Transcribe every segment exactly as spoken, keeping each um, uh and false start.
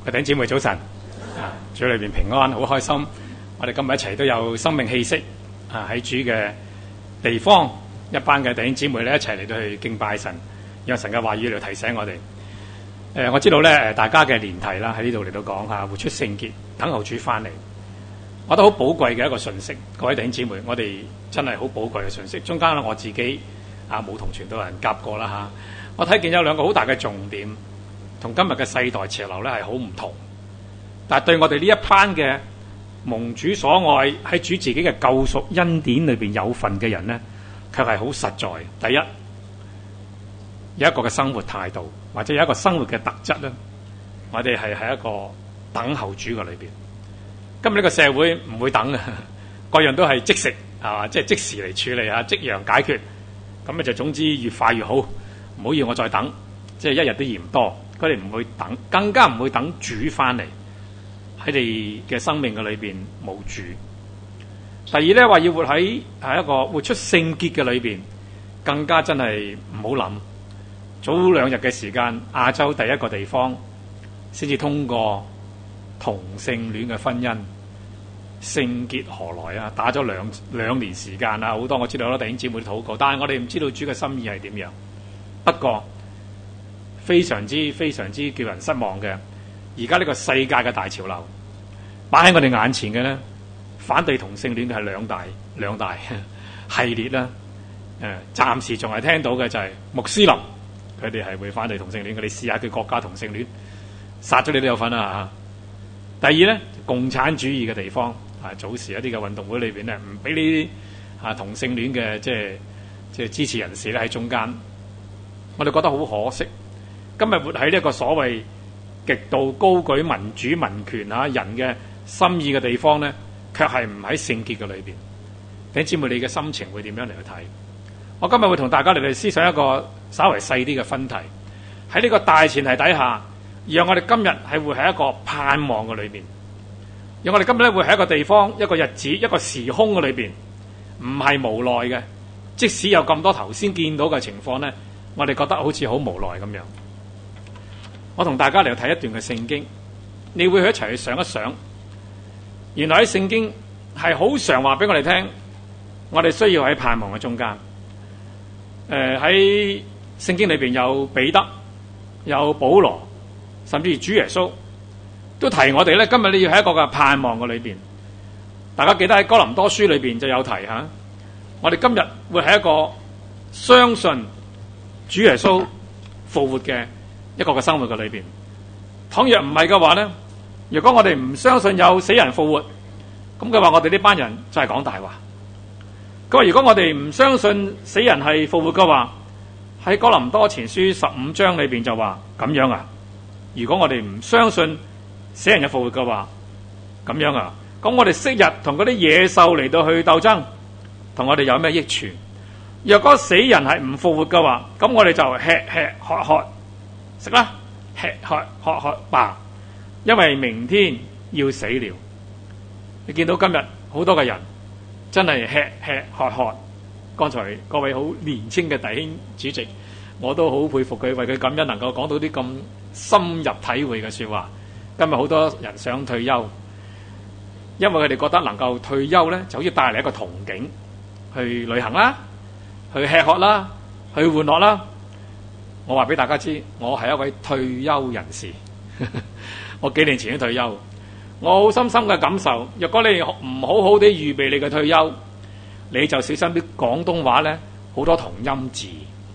弟兄姊妹早晨，啊，主裏邊平安，好開心。我哋今日一齊都有生命氣息啊！喺主嘅地方，一班嘅弟兄姊妹咧一齊嚟到去敬拜神，讓神嘅話語嚟提醒我哋。誒、呃，我知道咧誒，大家嘅年題啦喺呢度嚟到講下活出聖潔，等候主翻嚟。我覺得好寶貴嘅一個信息，各位弟兄姊妹，我哋真係好寶貴嘅信息。中間咧我自己啊冇同傳道人夾過啦嚇、啊，我睇見有兩個好大嘅重點。同今日嘅世代潮流咧係好唔同，但係對我哋呢一班嘅蒙主所愛喺主自己嘅救贖恩典裏邊有份嘅人咧，卻係好實在。第一，有一個嘅生活態度，或者有一個生活嘅特質咧，我哋係喺一個等候主嘅裏邊。今日呢個社會唔會等嘅，各樣都係即食啊，即係即時嚟處理啊，即樣解決。咁咪就總之越快越好，唔好要我再等，即係一日都嫌多。佢哋唔會等，更加唔會等主翻嚟喺你嘅生命嘅裏邊冇主。第二咧話要活喺係一個活出聖潔嘅裏邊，更加真係唔好諗。早兩日嘅時間，亞洲第一個地方先至通過同性戀嘅婚姻，聖潔何來啊？打咗兩兩年時間啦，好多我知道好多弟兄姊妹禱告，但係我哋唔知道主嘅心意係點樣。不過，非常之非常之叫人失望嘅，而家呢個世界嘅大潮流擺喺我哋眼前嘅咧，反對同性戀嘅係兩大兩大系列啦。誒、呃，暫時仲係聽到嘅就係穆斯林，佢哋係會反對同性戀嘅。你試下佢國家同性戀，殺咗你都有份啊！第二咧，共產主義嘅地方啊，早時一啲嘅運動會裏邊咧，唔俾呢啲啊同性戀嘅即係即係支持人士咧喺中間，我哋覺得好可惜。今日活喺呢一個所謂極度高舉民主民權啊人嘅心意嘅地方咧，卻係唔喺聖潔嘅裏邊。弟兄姊妹，你嘅心情會點樣嚟去睇？我今日會同大家嚟去思想一個稍為細啲嘅分題。喺呢個大前提底下，讓我哋今日係會喺一個盼望嘅裏邊，讓我哋今日咧會喺一個地方、一個日子、一個時空嘅裏邊，唔係無奈嘅。即使有咁多頭先見到嘅情況咧，我哋覺得好似好無奈咁樣。我同大家嚟睇一段嘅聖經，你會去一齊去想一想，原來喺聖經係好常話俾我哋聽，我哋需要喺盼望嘅中間。誒、呃，喺聖經裏邊有彼得、有保羅，甚至主耶穌都提我哋咧。今日你要喺一個嘅盼望嘅裏邊，大家記得喺哥林多書裏邊就有提吓，我哋今日會喺一個相信主耶穌復活嘅一個嘅生活嘅裏邊。倘若唔係嘅話咧，如果我哋唔相信有死人復活，咁佢話我哋呢班人就係講大話。佢話如果我哋唔相信死人係復活嘅話，喺哥林多前書十五章裏邊就話咁樣啊。如果我哋唔相信死人有復活嘅話，咁樣啊，咁我哋昔日同嗰啲野獸嚟到去鬥爭，同我哋有咩益處？若果死人係唔復活嘅話，咁我哋就吃吃喝喝。食啦，吃喝喝喝吧，因為明天要死了。你見到今日好多嘅人真係吃吃喝喝。剛才各位好年輕嘅弟兄主席，我都好佩服佢，為佢感恩能夠講到啲咁深入體會嘅說話。今日好多人想退休，因為佢哋覺得能夠退休咧，就好似帶嚟一個憧憬，去旅行啦，去吃喝啦，去玩樂啦。我話俾大家知，我係一位退休人士。我幾年前都退休，我好深深嘅感受。若果你唔好好地預備你嘅退休，你就小心啲廣東話咧，好多同音字。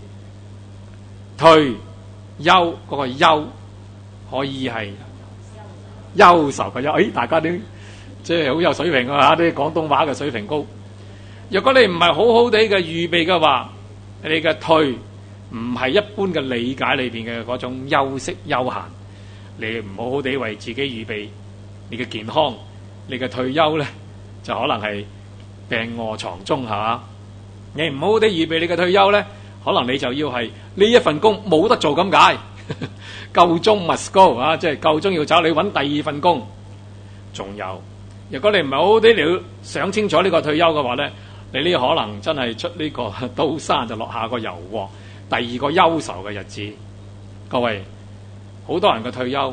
退休嗰個休可以係憂愁嘅憂。誒，大家啲即係好有水平啊！啲廣東話嘅水平高。若果你唔係好好地嘅預備嘅話，你嘅退唔係一般嘅理解裏邊嘅嗰種休息休閒，你唔好好地為自己預備你嘅健康，你嘅退休咧就可能係病臥床中，係嘛？你唔好好地預備你嘅退休咧，可能你就要係呢一份工冇得做咁解，夠鐘 must go 啊！即係夠鐘要走，你揾第二份工。仲有，如果你唔係好好地你要想清楚呢個退休嘅話咧，你呢可能真係出呢個刀山就落下個油鑊。第二個憂愁嘅日子，各位好多人嘅退休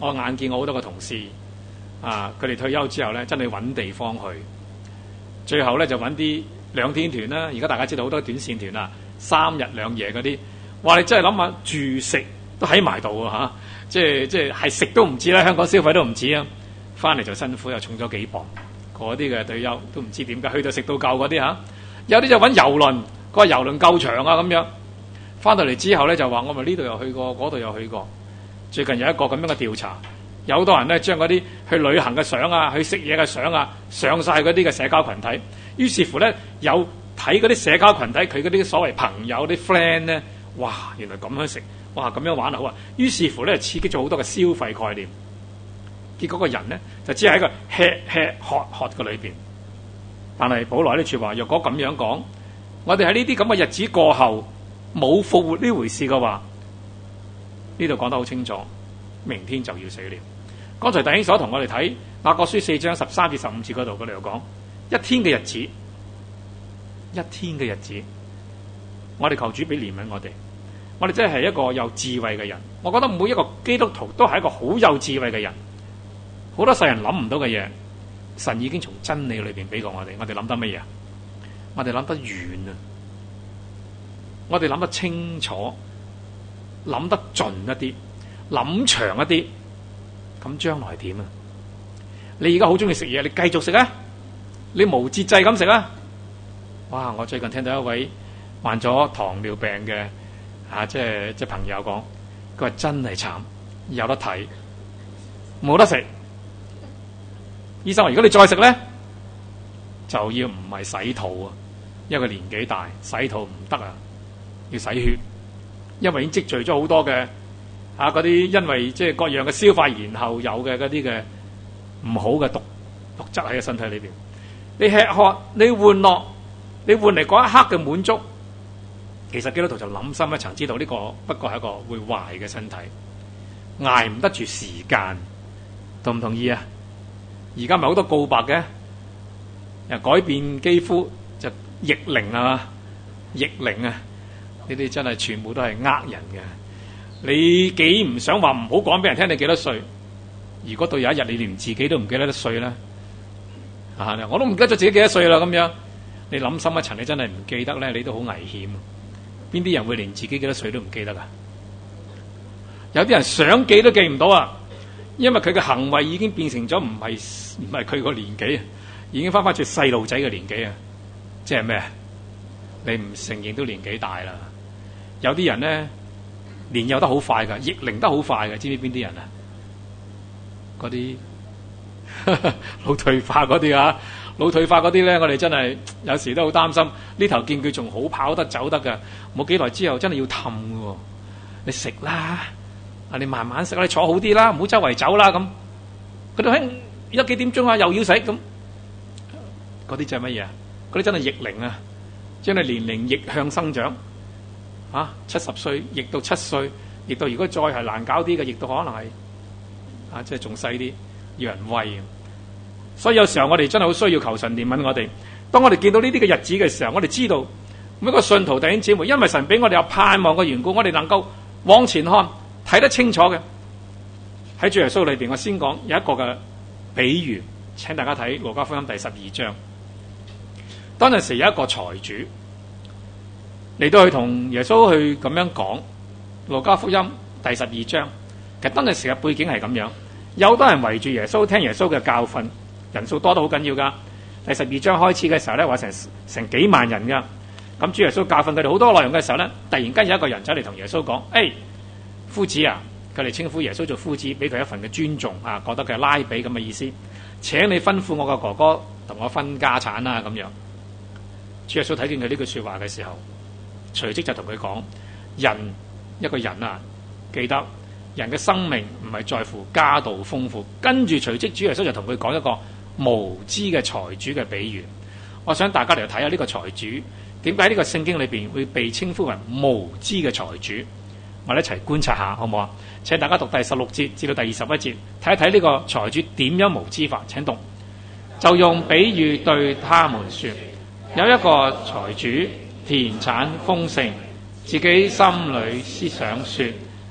我眼見我好多個同事啊，佢哋退休之後咧，真係揾地方去，最後咧就揾啲兩天團啦。而家大家知道好多短線團啊，三日兩夜嗰啲，哇！你真係諗下住食都喺埋度啊嚇，即係即係係食都唔止啦，香港消費都唔止啊，翻嚟就辛苦又重咗幾磅，嗰啲嘅退休都唔知點解，去到食到夠嗰啲嚇，有啲就揾遊輪，個遊輪夠長啊咁樣，翻到嚟之後咧就話我咪呢度又去過，嗰度又去過。最近有一個咁樣嘅調查，有好多人咧將嗰啲去旅行嘅相啊、去食嘢嘅相啊上晒嗰啲嘅社交群體，於是乎咧有睇嗰啲社交群體佢嗰啲所謂朋友啲 friend 咧，哇！原來咁樣食，哇咁樣玩好啊！於是乎咧刺激咗好多嘅消費概念，結果個人咧就只係喺個吃吃喝喝嘅裏邊。但係保羅呢處話，若果咁樣講，我哋喺呢啲咁嘅日子過後冇復活呢回事嘅話，呢度講得好清楚，明天就要死了。剛才弟兄所同我哋睇雅各書四章十三至十五節嗰度，嗰度有講一天嘅日子，一天嘅日子，我哋求主俾憐憫我哋。我哋真係一個有智慧嘅人，我覺得每一個基督徒都係一個好有智慧嘅人。好多世人諗唔到嘅嘢，神已經從真理裏邊俾過我哋。我哋諗得乜嘢？我哋諗得遠啊！我哋諗得清楚，諗得盡一啲，諗長一啲，咁將來點啊？你而家好中意食嘢，你繼續食啊！你無節制咁食啊！哇！我最近聽到一位患咗糖尿病嘅啊，即係即係朋友講，佢話真係慘，有得睇，冇得食。醫生話：如果你再食咧，就要唔係洗肚啊，因為佢年紀大，洗肚唔得啊，要洗血。因為已經積聚咗好多嘅啊嗰啲，因為即係各樣嘅消化然後有嘅嗰啲嘅唔好嘅毒毒質喺個身體裏邊。你吃喝，你玩樂，你換嚟嗰一刻嘅滿足，其實基督徒就諗深一層，知道呢個不過係一個會壞嘅身體，捱唔得住時間，同唔同意啊？而家咪好多告白嘅，又改變肌膚就逆齡啊，逆齡啊！呢啲真係全部都係呃人嘅。你幾唔想話唔好講俾人聽你幾多歲？如果到有一日你連自己都唔記得得歲咧，啊，我都唔記得咗自己幾多歲啦咁樣。你諗深一層，你真係唔記得咧，你都好危險。邊啲人會連自己幾多歲都唔記得噶？有啲人想記都記唔到啊！因為佢嘅行為已經變成咗唔係唔係佢個年紀啊，已經翻返住細路仔嘅年紀啊！即係咩？你唔承認都年紀大啦。有啲人咧年幼得好快噶，逆齡得好快噶，知唔知邊啲人啊？嗰啲腦退化嗰啲啊，腦退化嗰啲咧，我哋真係有時都好擔心。呢頭見佢仲好跑得走得噶，冇幾耐之後真係要氹噶。你食啦。啊！你慢慢食，你坐好啲啦，唔好周圍走啦咁。佢哋喺而家幾點鐘啊？又要食咁，嗰啲就係乜嘢啊？嗰啲真係逆齡啊！將你年齡逆向生長，啊，七十歲逆到七歲，逆到如果再係難搞啲嘅，逆到可能係啊，即係仲細啲，要人餵。所以有時候我哋真係好需要求神憐憫我哋。當我哋見到呢啲嘅日子嘅時候，我哋知道每一個信徒弟兄姊妹，因為神俾我哋有盼望嘅緣故，我哋能夠往前看。睇得清楚嘅。喺主耶穌裏邊，我先講有一個嘅比喻，請大家睇路加福音第十二章。當陣時有一個財主嚟到去同耶穌去咁樣講，路加福音第十二章。其實當陣時嘅背景係咁樣，有好多人圍住耶穌聽耶穌嘅教訓，人數多得好緊要噶。第十二章開始嘅時候咧，話成成幾萬人噶。咁主耶穌教訓佢哋好多內容嘅時候咧，突然間有一個人走嚟同耶穌講：誒、hey，夫子啊！佢哋稱呼耶穌做夫子，俾佢一份嘅尊重啊，覺得佢係拉比咁嘅意思。請你吩咐我個哥哥同我分家產啦咁樣。主耶穌睇見佢呢句說話嘅時候，隨即就同佢講：人一個人啊，記得人嘅生命唔係在乎家道豐富。跟住隨即主耶穌就同佢講一個無知嘅財主嘅比喻。我想大家嚟睇下呢個財主點解呢個聖經裏邊會被稱呼為無知嘅財主。我哋一齊觀察下，好唔好啊？請大家讀第十六節至到第二十一節，睇一睇呢個財主點樣無知法。請讀，就用比喻對他們說：有一個財主田產豐盛，自己心裏思想說：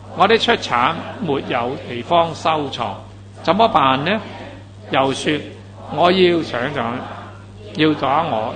我的出產沒有地方收藏，怎麼辦呢？又說我要想想，要打我。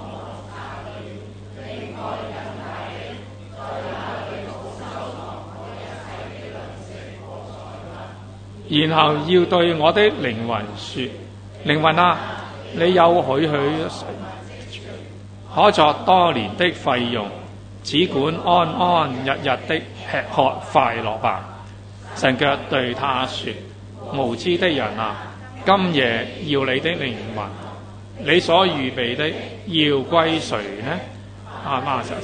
然後要對我的靈魂說：靈魂啊，你有許許可作多年的費用，只管安安日日的吃喝快樂吧。神卻對他說：無知的人啊，今夜要你的靈魂，你所預備的要歸誰呢？啊媽神，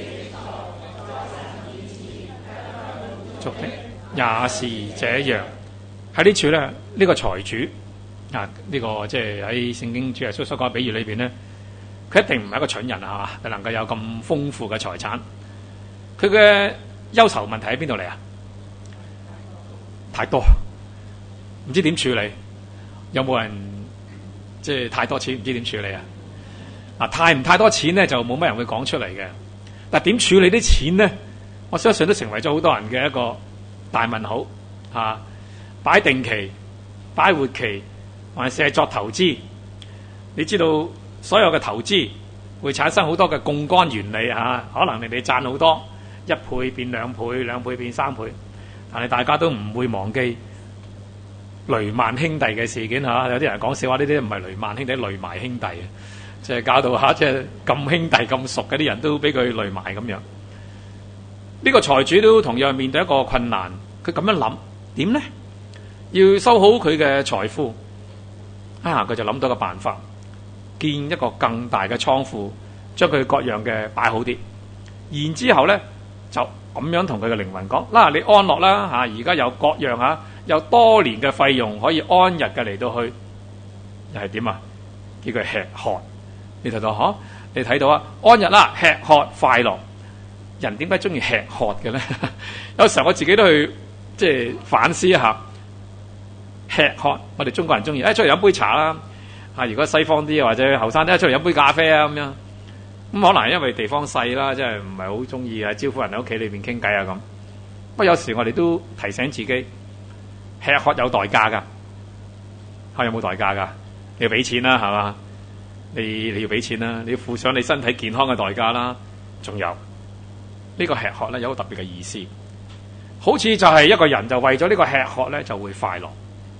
俗的也是這樣。喺呢處咧，呢、這個財主啊，呢、這個即係喺聖經主耶穌所講嘅比喻裏邊咧，佢一定唔係一個蠢人啊，佢能夠有咁豐富嘅財產。佢嘅憂愁問題喺邊度嚟啊？太多，唔知點處理。有冇人即係太多錢唔知點處理啊？嗱，太唔太多錢咧，就冇乜人會講出嚟嘅。但係點處理啲錢咧？我相信都成為咗好多人嘅一個大問號嚇。擺定期、擺活期，還是係作投資？你知道所有嘅投資會產生好多嘅槓桿原理嚇、啊，可能你哋賺好多，一倍變兩倍，兩倍變三倍，但係大家都唔會忘記雷曼兄弟嘅事件嚇、啊。有啲人講笑話，呢啲唔係雷曼兄弟，雷埋兄弟嘅，即係搞到嚇，即係咁兄弟咁熟嘅啲人都俾佢雷埋咁樣。呢、這個財主都同樣面對一個困難，佢咁樣諗點呢？要收好佢嘅財富，啊！佢就諗到個辦法，建一個更大嘅倉庫，將佢各樣嘅擺好啲。然之後咧，就咁樣同佢嘅靈魂講：嗱、啊，你安樂啦嚇！而、啊、家有各樣嚇、啊，有多年嘅費用可以安逸嘅嚟到去，又係點啊？叫佢吃喝。你睇到嗬？你睇到啊？安逸啦，吃喝快樂。人點解中意吃喝嘅咧？有時候我自己都去即係反思一下。吃喝，我哋中國人中意，誒出嚟飲杯茶啦。啊，如果西方啲或者後生啲，出嚟飲杯咖啡啊咁樣。咁可能係因為地方細啦，即係唔係好中意啊招呼人喺屋企裏邊傾偈啊咁。不過有時我哋都提醒自己，吃喝有代價㗎。嚇有冇代價㗎？你要俾錢啦，係嘛？你你要俾錢啦，你要付上你身體健康嘅代價啦。仲有呢、呢個吃喝咧有個特別嘅意思，好似就係一個人就為咗呢個吃喝咧就會快樂。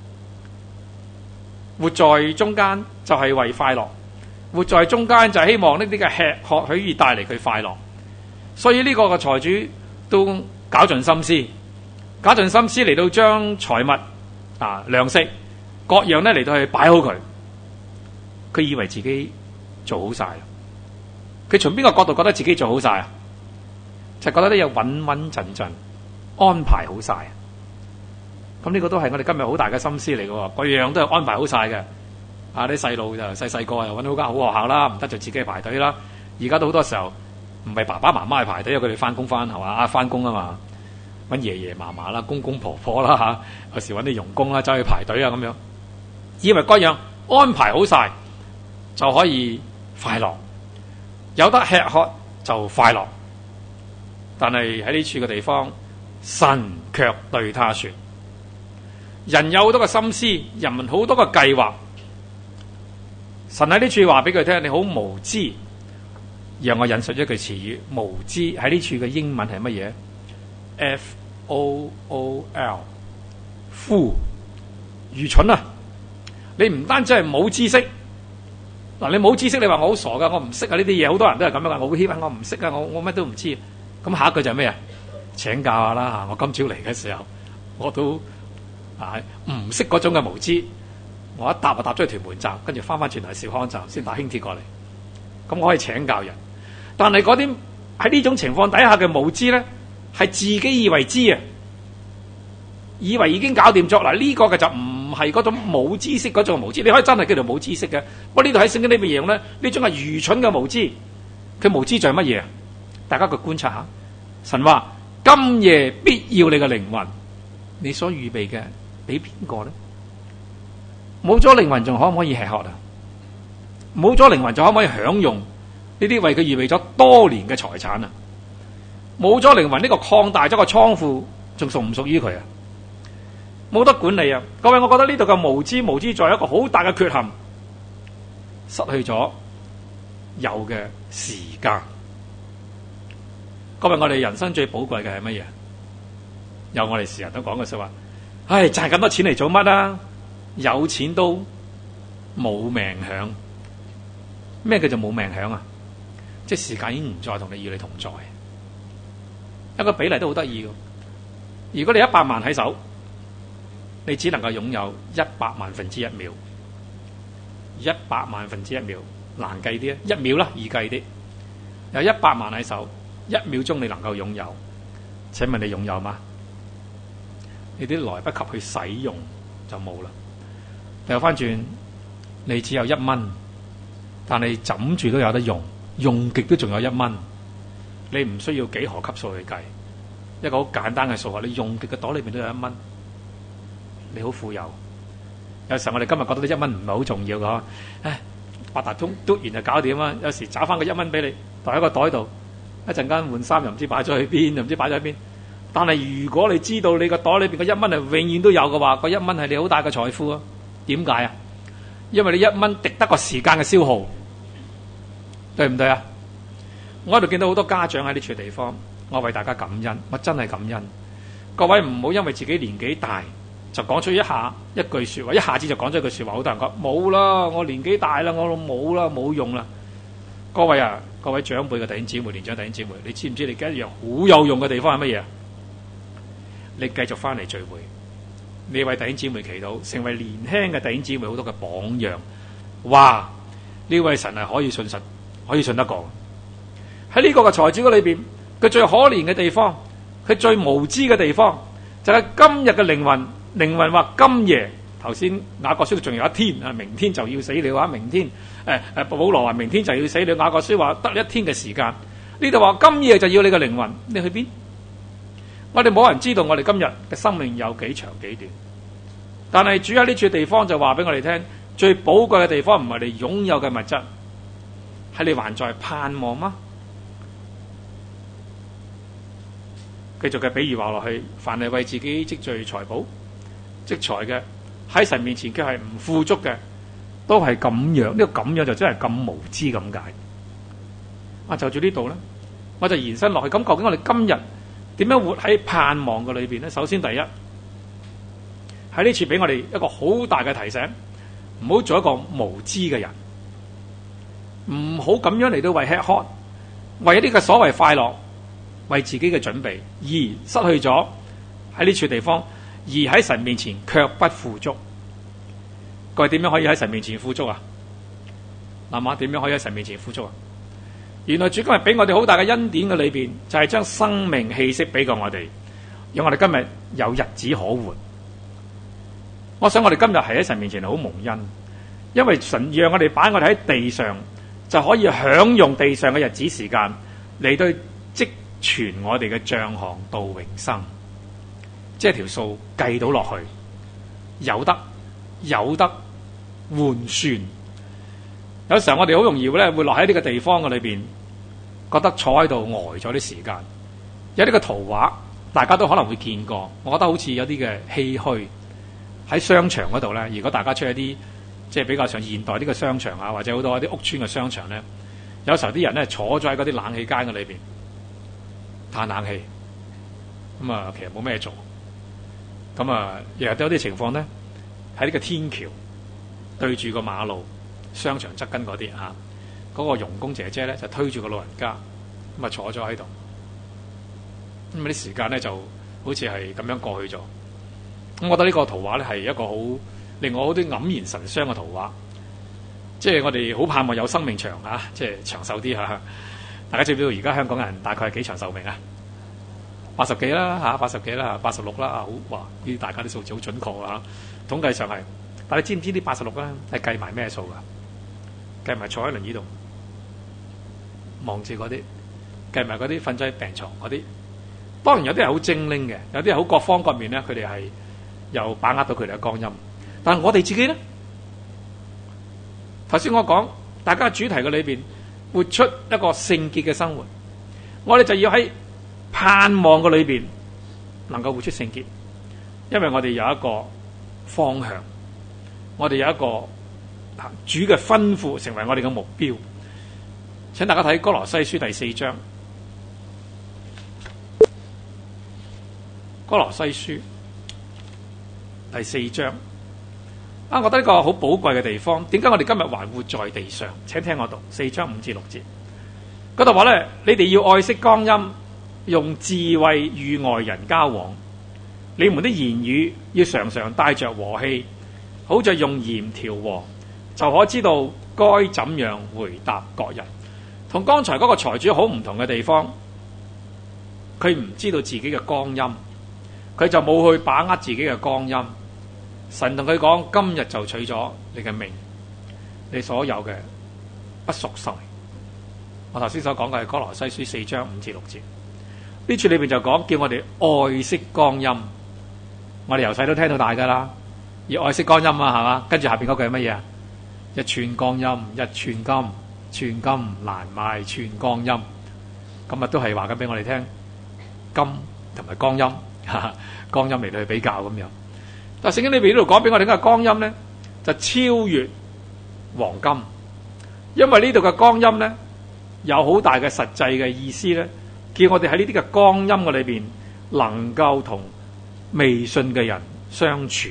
活在中間就係為快樂，活在中間就係希望呢啲嘅吃喝可以帶嚟佢快樂。所以呢個嘅財主都搞盡心思，搞盡心思嚟到將財物啊糧食各樣咧嚟到去擺好佢。佢以為自己做好晒，佢從邊個角度覺得自己做好晒啊？就覺得呢有穩穩陣陣安排好晒。咁呢個都係我哋今日好大嘅心思嚟嘅喎，各樣都係安排好晒嘅。啊，啲細路就細細個又揾到間好學校啦，唔得就自己排隊啦。而家都好多時候唔係爸爸媽媽去排隊，因為佢哋翻工翻係嘛啊，翻工啊嘛，揾爺爺嫲嫲啦、公公婆婆啦嚇、啊，有時揾啲傭工啦走去排隊啊咁樣，以為各樣安排好晒就可以快樂，有得吃喝就快樂。但係喺呢處嘅地方，神卻對他說。人有好多個心思，人民好多個計劃。神喺呢處話俾佢聽，你好無知。讓我引述一句詞語，無知喺呢處嘅英文係乜嘢 ？F O O L，fool，愚蠢啊！你唔單止係冇知識，嗱你冇知識，你話我好傻噶，我唔識啊呢啲嘢，好多人都係咁樣噶，我好謙啊，我唔識啊，我我乜都唔知。咁下一句就係咩啊？請教下啦，我今朝嚟嘅時候，我都。啊！唔識嗰種嘅無知，我一搭就搭咗去屯門站，跟住翻翻轉頭兆康站，先打輕鐵過嚟。咁我可以請教人，但係嗰啲喺呢種情況底下嘅無知咧，係自己以為知啊，以為已經搞掂咗。嗱呢個嘅就唔係嗰種冇知識嗰種無知，你可以真係叫做冇知識嘅。不過呢度喺聖經呢邊形容咧，呢種係愚蠢嘅無知。佢無知在乜嘢啊？大家去觀察下。神話今夜必要你嘅靈魂，你所預備嘅。俾邊個咧？冇咗靈魂仲可唔可以吃喝啊？冇咗靈魂仲可唔可以享用呢啲為佢預備咗多年嘅財產啊？冇咗靈魂呢個擴大咗個倉庫仲屬唔屬於佢啊？冇得管理啊！各位，我覺得呢度嘅無知無知在有一個好大嘅缺陷，失去咗有嘅時間。各位，我哋人生最寶貴嘅係乜嘢？有我哋時日都講嘅說話，唉，賺咁多錢嚟做乜啊？有錢都冇命享。咩叫做冇命享啊？即係時間已經唔再同你與你同在。一個比例都好得意嘅。如果你一百萬喺手，你只能夠擁有一百萬分之一秒。一百萬分之一秒難計啲啊，一秒啦易計啲。有一百萬喺手，一秒鐘你能夠擁有，請問你擁有嗎？你啲來不及去使用就冇啦。掉翻轉，你只有一蚊，但你枕住都有得用，用極都仲有一蚊。你唔需要幾何級數去計，一個好簡單嘅數學，你用極嘅袋裏面都有一蚊，你好富有。有時候我哋今日覺得呢一蚊唔係好重要嘅，唉，八達通嘟完就搞掂啦。有時找翻個一蚊俾你，袋喺個袋度，一陣間換衫又唔知擺咗去邊，又唔知擺咗喺邊。但係如果你知道你個袋裏邊個一蚊係永遠都有嘅話，個一蚊係你好大嘅財富啊！點解啊？因為你一蚊值得個時間嘅消耗，對唔對啊？我喺度見到好多家長喺呢處地方，我為大家感恩，我真係感恩。各位唔好因為自己年紀大就講出一下一句說話，一下子就講咗一句說話，好多人講冇啦，我年紀大啦，我冇啦，冇用啦。各位啊，各位長輩嘅弟兄姊妹、年長弟兄姊妹，你知唔知你一樣好有用嘅地方係乜嘢？你繼續翻嚟聚會，你為弟兄姊妹祈禱，成為年輕嘅弟兄姊妹好多嘅榜樣。哇！呢位神係可以信實，可以信得過。喺呢個嘅財主嘅裏邊，佢最可憐嘅地方，佢最無知嘅地方，就係、是、今日嘅靈魂。靈魂話今夜，頭先雅各書仲有一天啊，明天就要死了啊！明天誒誒，保羅話明天就要死了。雅各書話得一天嘅時間。呢度話今夜就要你嘅靈魂，你去邊？我哋冇人知道我哋今日嘅生命有幾長幾短，但係主喺呢處地方就話俾我哋聽，最寶貴嘅地方唔係你擁有嘅物質，係你還在盼望嗎？繼續嘅比喻話落去，凡係為自己積聚財寶、積財嘅，喺神面前佢係唔富足嘅，都係咁樣。呢個咁樣就真係咁無知咁解。啊，就住呢度咧，我就延伸落去。咁究竟我哋今日點樣活喺盼望嘅裏邊咧？首先第一，喺呢處俾我哋一個好大嘅提醒，唔好做一個無知嘅人，唔好咁樣嚟到為吃喝，為一啲嘅所謂快樂，為自己嘅準備而失去咗喺呢處地方，而喺神面前卻不富足。各位點樣可以喺神面前富足啊？諗下點樣可以喺神面前富足啊？原來主今日俾我哋好大嘅恩典嘅裏邊，就係、是、將生命氣息俾過我哋，讓我哋今日有日子可活。我想我哋今日係喺神面前好蒙恩，因為神讓我哋擺我哋喺地上，就可以享用地上嘅日子時間嚟到積存我哋嘅帳項到永生，即係條數計到落去，有得有得換算。有時候我哋好容易咧會落喺呢個地方嘅裏邊，覺得坐喺度呆咗啲時間。有呢個圖畫，大家都可能會見過。我覺得好似有啲嘅唏噓喺商場嗰度咧。如果大家出一啲即係比較上現代啲嘅商場啊，或者好多啲屋邨嘅商場咧，有時候啲人咧坐咗喺嗰啲冷氣間嘅裏邊嘆冷氣，咁啊其實冇咩做。咁啊日日都有啲情況咧，喺呢個天橋對住個馬路。商場側跟嗰啲嚇，嗰、那個傭工姐姐咧就推住個老人家，咁啊坐咗喺度，咁啲時間咧就好似係咁樣過去咗。咁我覺得呢個圖畫咧係一個好令我好啲黯然神傷嘅圖畫，即係我哋好盼望有生命長嚇，即係長壽啲嚇。大家知唔知道而家香港人大概係幾長壽命啊？八十幾啦嚇，八十幾啦，八十六啦啊！好哇，呢啲大家啲數字好準確啊，統計上係。但係你知唔知呢八十六咧係計埋咩數㗎？計埋坐喺輪椅度望住嗰啲，計埋嗰啲瞓咗喺病床嗰啲。當然有啲係好精靈嘅，有啲係好各方各面咧，佢哋係又把握到佢哋嘅光陰。但係我哋自己咧，頭先我講大家主題嘅裏邊，活出一個聖潔嘅生活，我哋就要喺盼望嘅裏邊能夠活出聖潔，因為我哋有一個方向，我哋有一個主嘅吩咐成為我哋嘅目標。請大家睇哥羅西書第四章，哥羅西書第四章啊，我覺得呢個好寶貴嘅地方。點解我哋今日還活在地上？請聽我讀四章五至六節嗰度話咧，你哋要愛惜光陰，用智慧與外人交往。你們的言語要常常帶着和氣，好像用鹽調和，就可知道該怎樣回答各人。同剛才嗰個財主好唔同嘅地方，佢唔知道自己嘅光陰，佢就冇去把握自己嘅光陰。神同佢講：今日就取咗你嘅命，你所有嘅不屬神。我頭先所講嘅係哥羅西書四章五至六節，呢處裏邊就講叫我哋愛惜光陰。我哋由細都聽到大噶啦，要愛惜光陰啊，係嘛？跟住下邊嗰句係乜嘢啊？一寸光陰一寸金，寸金難買寸光陰。咁啊，都係話緊俾我哋聽，金同埋光陰，哈哈，光陰嚟到去比較咁樣。但係聖經裏邊呢度講俾我哋聽嘅光陰咧，就超越黃金，因為呢度嘅光陰咧有好大嘅實際嘅意思咧，叫我哋喺呢啲嘅光陰嘅裏邊能夠同未信嘅人相處。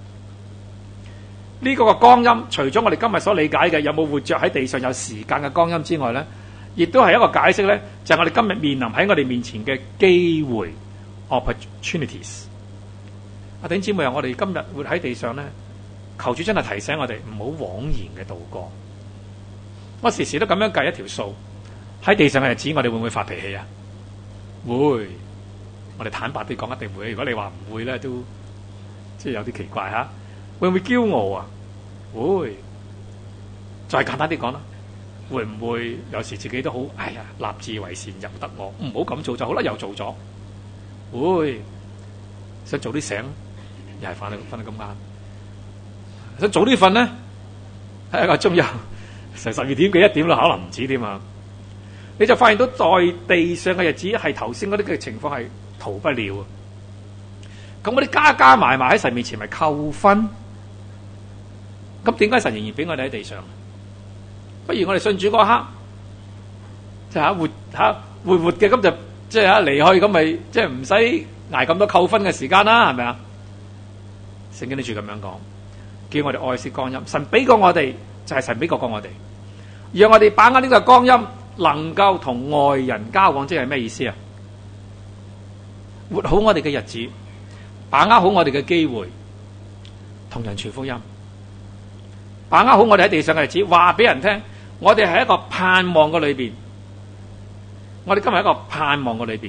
呢個嘅光陰，除咗我哋今日所理解嘅有冇活着喺地上有時間嘅光陰之外咧，亦都係一個解釋咧，就係我哋今日面臨喺我哋面前嘅機會 opportunities。阿弟兄姊妹啊，我哋今日活喺地上咧，求主真係提醒我哋唔好枉然嘅度過。我時時都咁樣計一條數，喺地上嘅日子，我哋會唔會發脾氣啊？會。我哋坦白啲講，一定會。如果你話唔會咧，都即係有啲奇怪吓。會唔會驕傲啊？會。再簡單啲講啦，會唔會有時自己都好？哎呀，立志為善由得我，唔好咁做就好啦，又做咗。會。想早啲醒，又係瞓得瞓得咁晏。想早啲瞓咧，喺一個鐘又成十二點幾一點啦，可能唔止添啊！你就發現到在地上嘅日子係頭先嗰啲嘅情況係逃不了。咁嗰啲加加埋埋喺神面前咪扣分？咁點解神仍然俾我哋喺地上？不如我哋信主嗰刻，即係吓活吓活活嘅，咁就即係吓離去，咁咪即係唔使捱咁多扣分嘅時間啦，係咪啊？聖經呢處咁樣講，叫我哋愛惜光陰。神俾過我哋，就係神俾過過我哋，讓我哋把握呢個光陰，能夠同外人交往，即係咩意思啊？活好我哋嘅日子，把握好我哋嘅機會，同人傳福音，把握好我哋喺地上嘅日子，話俾人聽，我哋係一個盼望嘅裏邊，我哋今日係一個盼望嘅裏邊。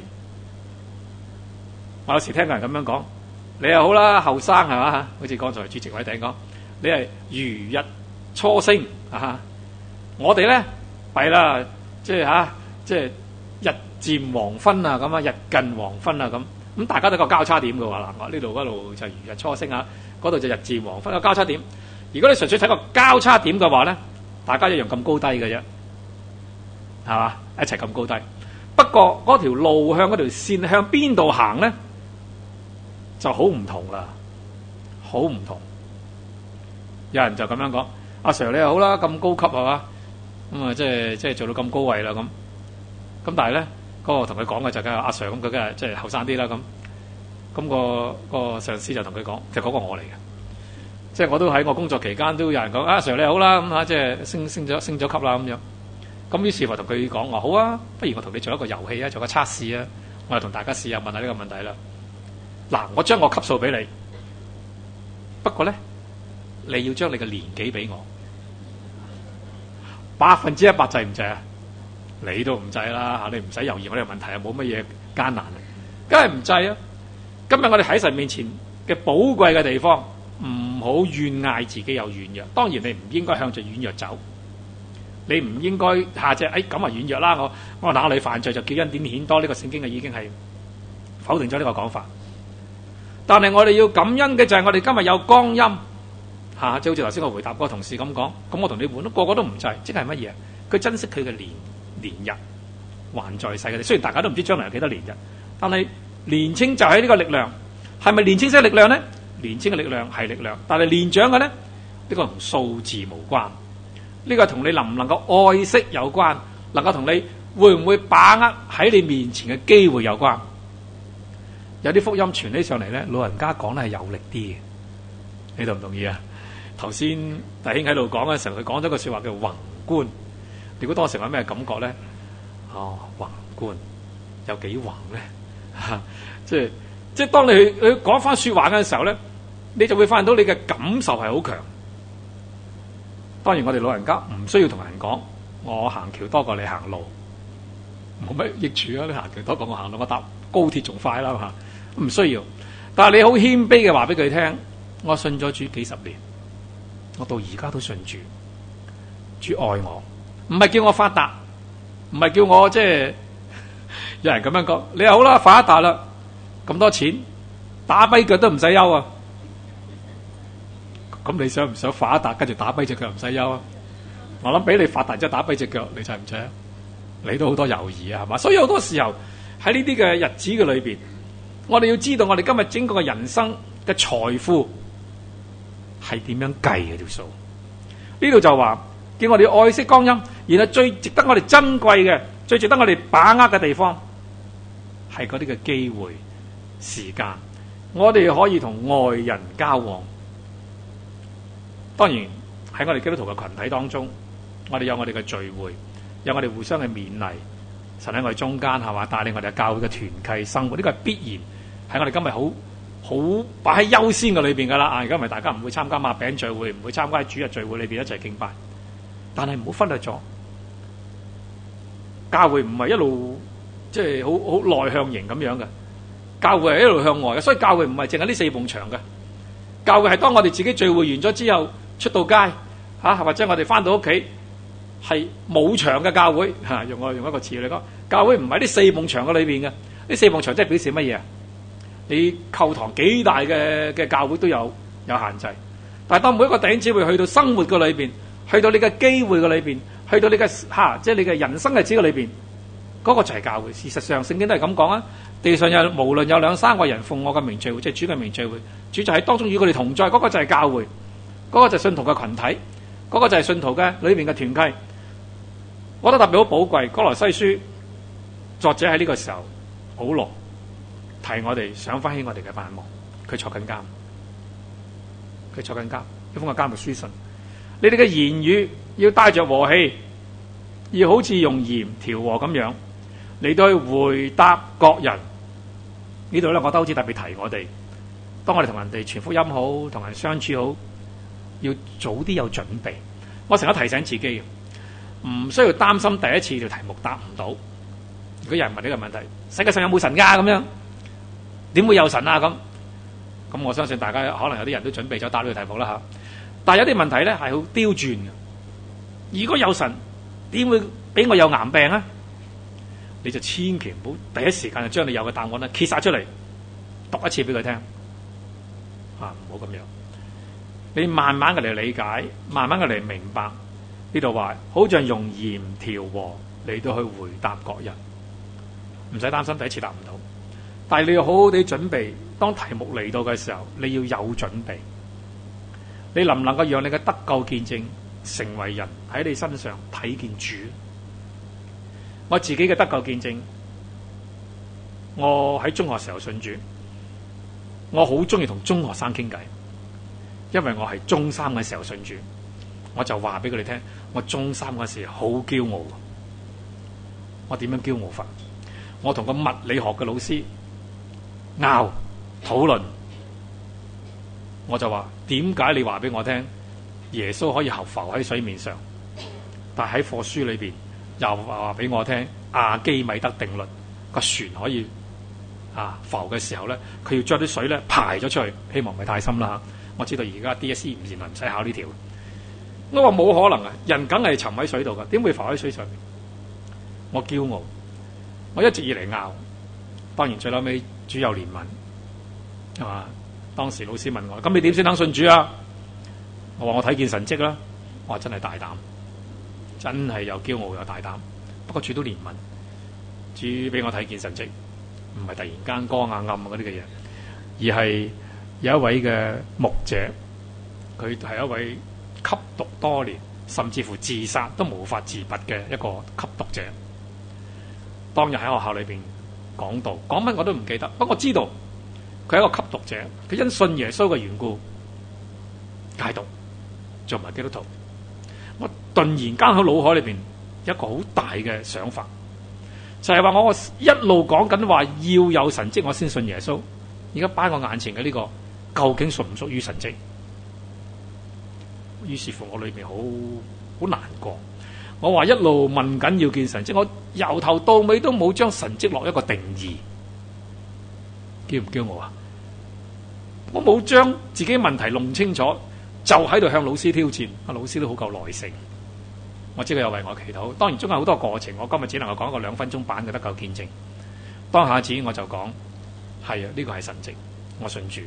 我有時聽個人咁樣講，你又好啦，後生係嘛？好似剛才主席位頂講，你係如日初升啊！我哋咧弊啦，即係吓，即係日漸黃昏啊，咁啊，日近黃昏啊，咁咁大家都個交叉點嘅話啦，我呢度嗰度就如日初升啊，嗰度就日漸黃昏個交叉點。如果你純粹睇個交叉點嘅話咧，大家一樣咁高低嘅啫，係嘛？一齊咁高低。不過嗰條路向嗰條線向邊度行咧，就好唔同啦，好唔同。有人就咁樣講：阿 Sir 你又好啦，咁高級係嘛？咁啊，即係即係做到咁高位啦咁。咁但係咧，嗰個同佢講嘅就梗係阿 Sir，咁佢梗係即係後生啲啦咁。咁個個上司就同佢講，其實嗰個我嚟嘅。即係我都喺我工作期間都有人講：阿 Sir 你好啦，咁嚇即係升升咗升咗級啦咁樣。咁於是乎同佢講：話好啊，不如我同你做一個遊戲啊，做個測試啊，我哋同大家試下問下呢個問題啦。嗱，我將我級數俾你，不過咧，你要將你嘅年紀俾我，百分之一百制唔制啊？你都唔制啦嚇，你唔使猶豫我呢個問題啊，冇乜嘢艱難啊，梗係唔制啊！今日我哋喺神面前嘅寶貴嘅地方，唔好怨嗌自己有軟弱。當然你唔應該向着軟弱走，你唔應該下隻誒咁啊軟弱啦！我我嗱你犯罪就叫恩典顯多，呢個聖經啊已經係否定咗呢個講法。但係我哋要感恩嘅就係我哋今日有光陰嚇，即係好似頭先我回答嗰個同事咁講，咁我同你換，個個都唔制，即係乜嘢？佢珍惜佢嘅年年日還在世嘅，雖然大家都唔知將來有幾多年日，但係年青就係呢個力量，係咪年青先係力量呢？年青嘅力量係力量，但係年長嘅呢，呢、呢個同數字無關，呢、呢個同你能唔能夠愛惜有關，能夠同你會唔會把握喺你面前嘅機會有關。有啲福音傳起上嚟呢，老人家講咧係有力啲嘅，你同唔同意啊？頭先弟兄喺度講嘅時候，佢講咗個說話叫宏觀。如果當時有咩感覺咧？哦，宏觀有幾宏咧？吓、啊，即係即係當你去去講翻說話嘅時候咧，你就會發現到你嘅感受係好強。當然，我哋老人家唔需要同人講，我行橋多過你行路，冇乜益處啊！你行橋多過我行路，我搭高鐵仲快啦吓，唔需要。但係你好謙卑嘅話俾佢聽，我信咗主幾十年。我到而家都信主，主愛我，唔係叫我發達，唔係叫我即係有人咁樣講，你又好啦，發達啦，咁多錢打跛腳都唔使休啊！咁你想唔想發達跟住打跛隻腳唔使休啊？我諗俾你發達之後打跛隻腳，你制唔制啊？你都好多猶豫啊，係嘛？所以好多時候喺呢啲嘅日子嘅裏邊，我哋要知道我哋今日整個嘅人生嘅財富係點樣計嘅條數？呢度就話叫我哋愛惜光陰，然後最值得我哋珍貴嘅、最值得我哋把握嘅地方，係嗰啲嘅機會、時間。我哋可以同外人交往。當然喺我哋基督徒嘅群體當中，我哋有我哋嘅聚會，有我哋互相嘅勉勵。神喺我哋中間係嘛，帶領我哋嘅教會嘅團契生活，呢個係必然喺我哋今日好。好擺喺優先嘅裏邊噶啦啊！而家唔係大家唔會參加擘餅聚會，唔會參加喺主日聚會裏邊一齊敬拜，但係唔好忽略咗教會唔係一路即係好好內向型咁樣嘅，教會係一路向外嘅，所以教會唔係淨係呢四埲牆嘅。教會係當我哋自己聚會完咗之後出到街吓、啊，或者我哋翻到屋企係冇牆嘅教會吓、啊，用我用一個詞嚟講，教會唔係呢四埲牆嘅裏邊嘅。呢四埲牆即係表示乜嘢啊？你購堂幾大嘅嘅教會都有有限制，但係當每一個弟兄姊妹去到生活嘅裏邊，去到你嘅機會嘅裏邊，去到你嘅吓，即係你嘅人生嘅指嘅裏邊，嗰、那個就係教會。事實上，聖經都係咁講啊。地上有無論有兩三個人奉我嘅名聚會，即係主嘅名聚會，主就喺當中與佢哋同在，嗰、那個就係教會，嗰、那個就係信徒嘅群體，嗰、那個就係信徒嘅裏邊嘅團契。我覺得特別好寶貴。歌羅西書作者喺呢個時候，保羅提我哋想翻起我哋嘅盼望。佢坐緊監，佢坐緊監，一封嘅監獄書信。你哋嘅言語要帶着和氣，要好似用鹽調和咁樣嚟到去回答各人。呢度咧，我覺得好似特別提我哋，當我哋同人哋傳福音好，同人相處好，要早啲有準備。我成日提醒自己，唔需要擔心第一次條題目答唔到。如果有人問呢個問題，世界上有冇神㗎？咁樣點會有神啊？咁咁我相信大家可能有啲人都準備咗答呢個題目啦吓。但係有啲問題咧係好刁鑽嘅。如果有神，點會俾我有癌病啊？你就千祈唔好第一時間就將你有嘅答案咧揭晒出嚟，讀一次俾佢聽。啊，唔好咁樣。你慢慢嘅嚟理解，慢慢嘅嚟明白。呢度話好像用鹽調和嚟到去回答各人，唔使擔心第一次答唔到。但係你要好好地準備，當題目嚟到嘅時候，你要有準備。你能唔能夠讓你嘅得救見證成為人喺你身上睇見主？我自己嘅得救見證，我喺中學時候信主，我好中意同中學生傾偈，因為我係中三嘅時候信主，我就話俾佢哋聽，我中三嗰時好驕傲。我點樣驕傲法？我同個物理學嘅老師拗討論，我就話點解你話俾我聽耶穌可以浮喺水面上，但喺課書裏邊又話俾我聽阿基米德定律，個船可以啊浮嘅時候咧，佢要將啲水咧排咗出去，希望唔係太深啦。我知道而家 D S E 原來唔使考呢條。我話冇可能啊，人梗係沉喺水度噶，點會浮喺水上面？我驕傲，我一直以嚟拗，當然最後尾主有憐憫，係嘛？當時老師問我：咁你點先肯信主啊？我話我睇見神蹟啦。我話真係大膽，真係又驕傲又大膽。不過主都憐憫，主俾我睇見神蹟， 唔係突然間光啊暗啊嗰啲嘅嘢，而係有一位嘅牧者，佢係一位吸毒多年，甚至乎自殺都無法自拔嘅一個吸毒者。當日喺學校裏邊講道，講乜我都唔記得，不過我知道佢係一個吸毒者，佢因信耶穌嘅緣故戒毒，做埋基督徒。我突然間喺腦海裏邊有一個好大嘅想法，就係話我一路講緊話要有神蹟我先信耶穌，而家擺我眼前嘅呢個究竟屬唔屬於神蹟？於是乎我裏面好好難過。我話一路問緊要見神蹟，我由頭到尾都冇將神蹟落一個定義，驕唔驕傲啊？我冇將自己問題弄清楚，就喺度向老師挑戰。阿老師都好夠耐性，我知佢有為我祈禱。當然中間好多過程，我今日只能夠講一個兩分鐘版嘅得救見證。當下子我就講係啊，呢個係神蹟，我信主。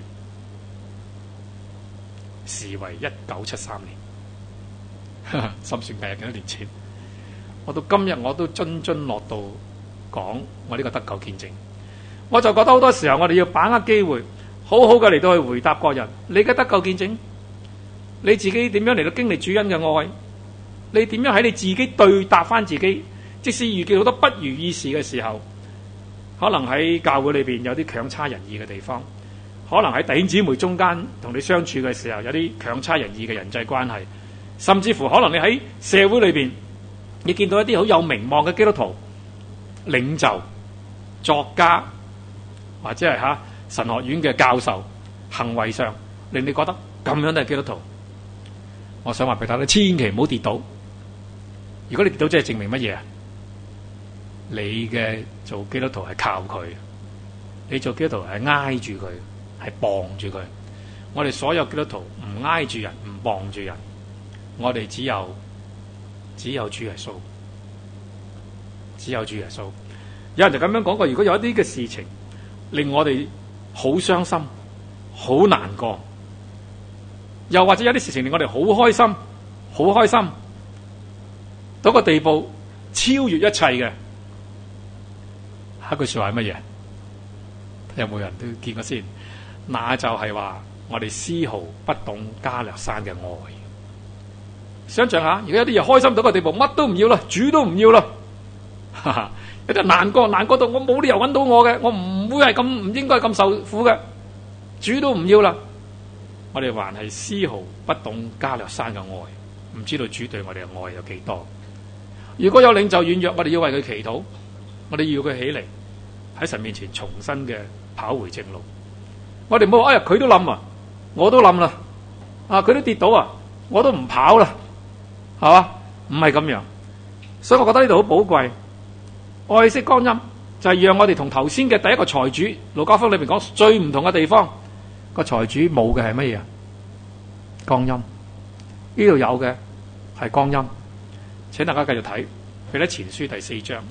時為一九七三年，心算計幾多年前。我到今日我都津津樂道講我呢個得救見證。我就覺得好多時候我哋要把握機會，好好嘅嚟到去回答各人。你嘅得救見證，你自己點樣嚟到經歷主恩嘅愛？你點樣喺你自己對答翻自己？即使遇見好多不如意事嘅時候，可能喺教會裏邊有啲強差人意嘅地方，可能喺弟兄姊妹中間同你相處嘅時候有啲強差人意嘅人際關係，甚至乎可能你喺社會裏邊，你見到一啲好有名望嘅基督徒、領袖、作家，或者係吓神學院嘅教授，行為上令你覺得咁樣都係基督徒。我想話俾大家，千祈唔好跌倒。如果你跌倒，即係證明乜嘢啊？你嘅做基督徒係靠佢，你做基督徒係挨住佢，係傍住佢。我哋所有基督徒唔挨住人，唔傍住人，我哋只有只有主耶穌，只有主耶穌。有人就咁樣講過，如果有一啲嘅事情令我哋好傷心、好難過，又或者有啲事情令我哋好開心、好開心到個地步超越一切嘅，一句說話係乜嘢？有冇人都見過先？那就係話我哋絲毫不懂加略山嘅愛。想象下，如果有啲嘢開心到個地步，乜都唔要啦，主都唔要啦，哈哈，有啲難過，難過到我冇理由揾到我嘅，我唔會係咁，唔應該咁受苦嘅，主都唔要啦。我哋還係絲毫不懂加略山嘅愛，唔知道主對我哋嘅愛有幾多。如果有領袖軟弱，我哋要為佢祈禱，我哋要佢起嚟喺神面前重新嘅跑回正路。我哋唔好話哎呀佢都冧啊，我都冧啦，啊佢都跌倒啊，我都唔跑啦，係嘛？唔係咁樣。所以我覺得呢度好寶貴。愛惜光陰就係讓我哋同頭先嘅第一個財主路加福音裏邊講最唔同嘅地方。個財主冇嘅係乜嘢啊？光陰。呢度有嘅係光陰。請大家繼續睇彼得前書第四章。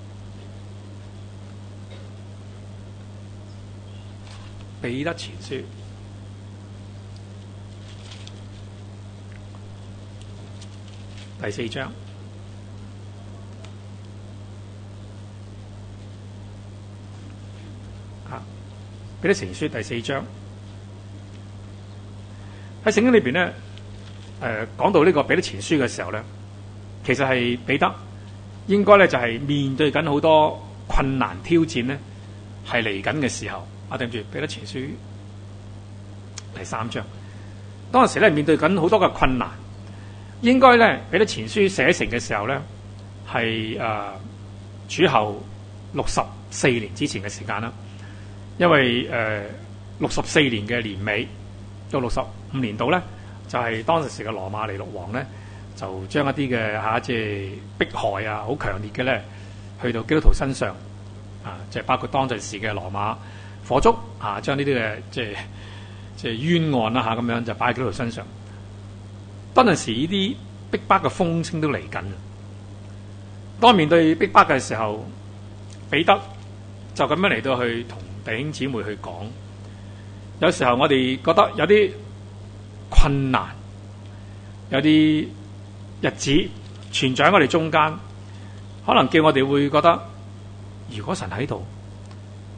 彼得前書第四章。啊，彼得前書第四章。喺聖經裏邊咧，誒、呃、講到呢個彼得前書嘅時候咧，其實係彼得應該咧就係面對緊好多困難挑戰咧，係嚟緊嘅時候。啊，對唔住，彼得前書第三章，當時咧面對緊好多嘅困難，應該咧彼得前書寫成嘅時候咧，係誒、呃、主後六十四年之前嘅時間啦。因為誒六十四年嘅年尾到六十五年度咧，就係、是、當時嘅羅馬尼祿王咧，就將一啲嘅嚇即係迫害啊，好強烈嘅咧，去到基督徒身上啊，即係包括當陣時嘅羅馬火燭啊，將呢啲嘅即係即係冤案啦嚇咁樣就擺喺基督徒身上。當陣時呢啲逼迫嘅風聲都嚟緊。當面對逼迫嘅時候，彼得就咁樣嚟到去同弟兄姊妹去講。有時候我哋覺得有啲困難，有啲日子存在喺我哋中間，可能叫我哋會覺得，如果神喺度，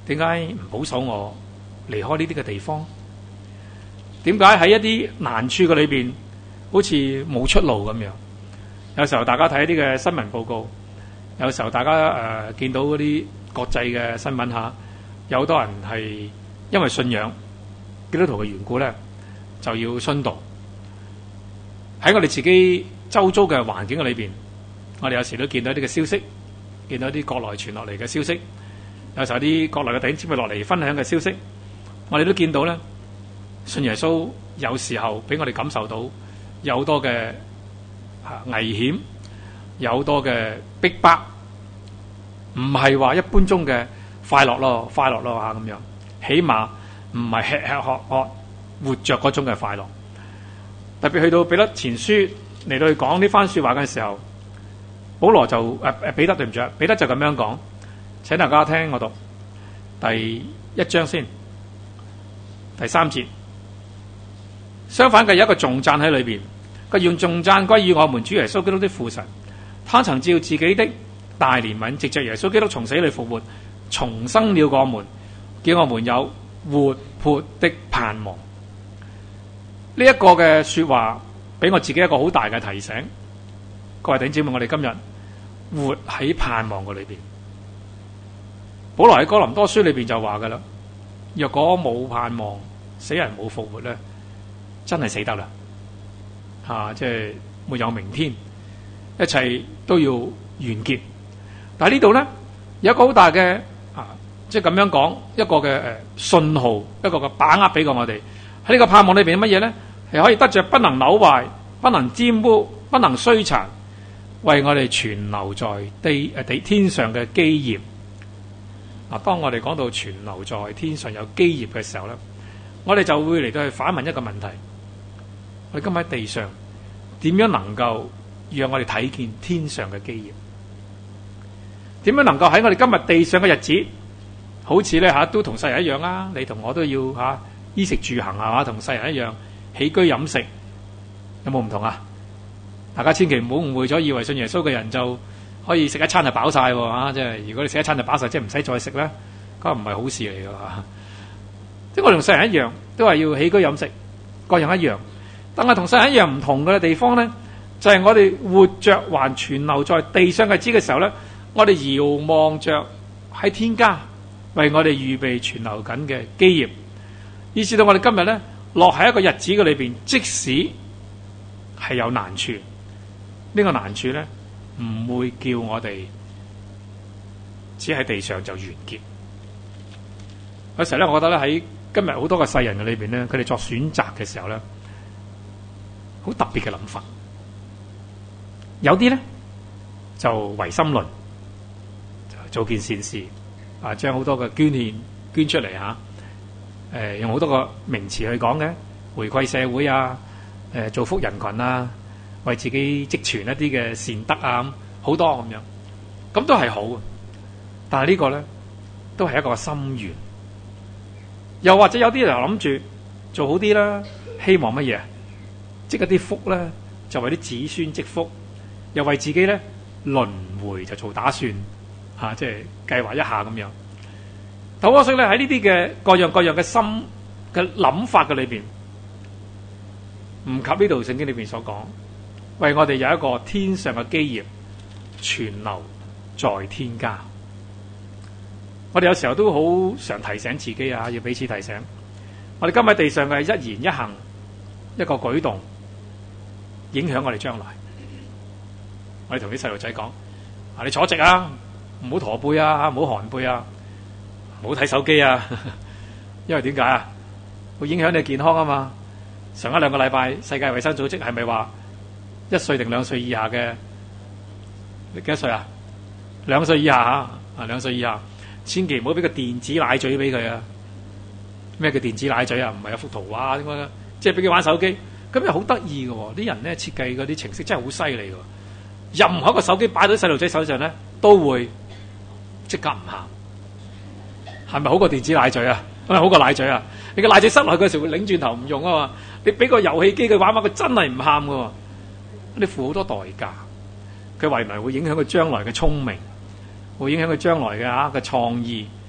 點解唔保守我離開呢啲嘅地方？點解喺一啲難處嘅裏邊，好似冇出路咁樣？有時候大家睇一啲嘅新聞報告，有時候大家誒、呃、見到嗰啲國際嘅新聞下，有好多人係因為信仰基督徒嘅緣故咧，就要殉道。喺我哋自己周遭嘅環境嘅裏邊，我哋有時都見到一啲嘅消息，見到一啲國內傳落嚟嘅消息，有時候啲國內嘅弟兄姊妹落嚟分享嘅消息，我哋都見到咧，信耶穌有時候俾我哋感受到有好多嘅危險，有好多嘅逼迫，唔係話一般中嘅快樂咯，快樂咯吓咁樣，起碼唔係吃吃喝喝活着嗰種嘅快樂。特別去到彼得前書嚟到去講呢番說話嘅時候，保羅就誒誒彼得對唔住啊，彼得就咁樣講，請大家聽我讀第一章先，第三節。相反嘅有一個頌讚喺裏邊，佢用頌讚歸於我們主耶穌基督的父神，他曾照自己的大憐憫，藉着耶穌基督從死裏復活，重生了我們，叫我們有活潑的盼望。呢、這、一個嘅說話俾我自己一個好大嘅提醒，各位弟兄姊妹，我哋今日活喺盼望嘅裏邊。保羅喺哥林多書裏邊就話噶啦，若果冇盼望，死人冇復活咧，真係死得啦，吓、啊，即係沒有明天，一切都要完結。但係呢度咧有一個好大嘅啊，即係咁樣講一個嘅誒信號，一個嘅把握俾過我哋喺呢個盼望裏邊乜嘢咧？係可以得着不能朽壞、不能沾污、不能衰殘，為我哋存留在地誒地天上嘅基業。嗱，當我哋講到存留在天上有基業嘅時候咧，我哋就會嚟到去反問一個問題：我哋今日喺地上點樣能夠讓我哋睇見天上嘅基業？點樣能夠喺我哋今日地上嘅日子，好似咧吓都同世人一樣啊？你同我都要吓、啊、衣食住行啊，同世人一樣。起居飲食有冇唔同啊？大家千祈唔好誤會咗，以為信耶穌嘅人就可以食一餐就飽晒喎啊！即係如果你食一餐就飽晒，即係唔使再食咧，咁唔係好事嚟㗎吓。即係我哋同世人一樣，都係要起居飲食，各樣一樣。但係同世人一樣唔同嘅地方咧，就係、是、我哋活着還存留在地上嘅日子嘅時候咧，我哋遙望着喺天家為我哋預備存留緊嘅基業，以至到我哋今日咧。落喺一個日子嘅裏邊，即使係有難處，呢、這個難處咧唔會叫我哋只喺地上就完結。有時候咧，我覺得咧喺今日好多個世人嘅裏邊咧，佢哋作選擇嘅時候咧，好特別嘅諗法。有啲咧就唯心論，就做件善事啊，將好多嘅捐獻捐出嚟吓。誒、呃，用好多個名詞去講嘅，回饋社會啊，誒、呃，造福人群啊，為自己積存一啲嘅善德啊，好多咁樣，咁都係好嘅。但係呢個咧，都係一個心願。又或者有啲人諗住做好啲啦，希望乜嘢？積一啲福咧，就為啲子孫積福，又為自己咧輪迴就做打算，吓、啊，即係計劃一下咁樣。但可惜咧，喺呢啲嘅各樣各樣嘅心嘅諗法嘅裏邊，唔及呢度聖經裏邊所講，為我哋有一個天上嘅基業存留在天家。我哋有時候都好常提醒自己啊，要彼此提醒。我哋今日地上嘅一言一行、一個舉動，影響我哋將來。我哋同啲細路仔講：啊，你坐直啊，唔好駝背啊，唔好寒背啊。唔好睇手機啊，因為點解啊？會影響你嘅健康啊嘛。上一兩個禮拜，世界衛生組織係咪話一歲定兩歲以下嘅？你幾多歲啊？兩歲以下吓，啊兩歲以下，千祈唔好俾個電子奶嘴俾佢啊！咩叫電子奶嘴啊？唔係有幅圖畫點解？即係俾佢玩手機，咁又好得意嘅喎。啲人咧設計嗰啲程式真係好犀利嘅。任何一個手機擺到細路仔手上咧，都會即刻唔喊。係咪好過電子奶嘴啊？係咪好過奶嘴啊？你個奶嘴塞落去嗰時候會擰轉頭唔用啊嘛！你俾個遊戲機佢玩玩，佢真係唔喊噶。你付好多代價，佢未來會影響佢將來嘅聰明，會影響佢將來嘅吓嘅創意，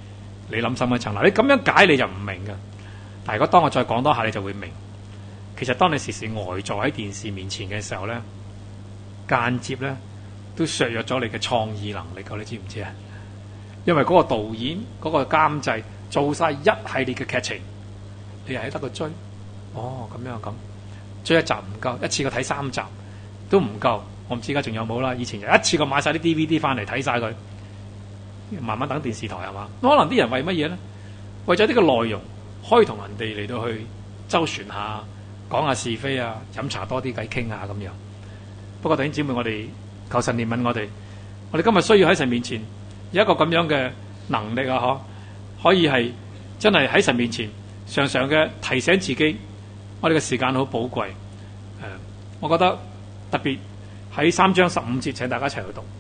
你諗深一層啦。你咁樣解你就唔明㗎。但係如果當我再講多下，你就會明。其實當你時時呆坐喺電視面前嘅時候咧，間接咧都削弱咗你嘅創意能力㗎。你知唔知啊？因為嗰個導演、嗰、嗰個監製做晒一系列嘅劇情，你係得個追。哦，咁樣咁追一集唔夠，一次過睇三集都唔夠。我唔知而家仲有冇啦。以前就一次過買晒啲 D V D 翻嚟睇晒佢，慢慢等電視台係嘛？可能啲人為乜嘢咧？為咗呢個內容，可以同人哋嚟到去周旋下。講下是非啊，飲茶多啲偈傾下咁樣。不過弟兄姊妹，我哋求神憐憫我哋，我哋今日需要喺神面前有一個咁樣嘅能力啊，嗬，可以係真係喺神面前常常嘅提醒自己，我哋嘅時間好寶貴。誒，我覺得特別喺三章十五節，請大家一齊去讀，